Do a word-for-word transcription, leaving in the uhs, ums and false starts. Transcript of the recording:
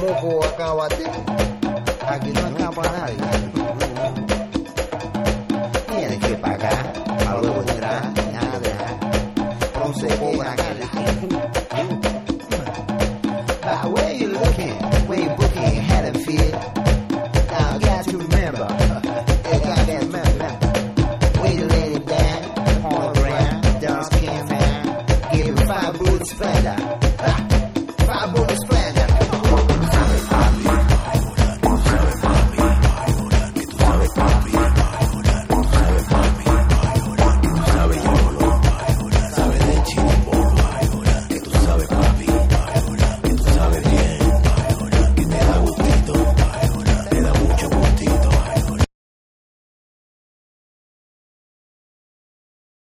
poco acábate. Aquí no escapa nadie. Tienes que pagar, a luego entrar, nada. No se cobra nada. But where you looking? Where you booking? Haddonfield. Now you got to remember, you got that remember. Where you lay it down, on the ground, dark skin man, give you five boots splendor.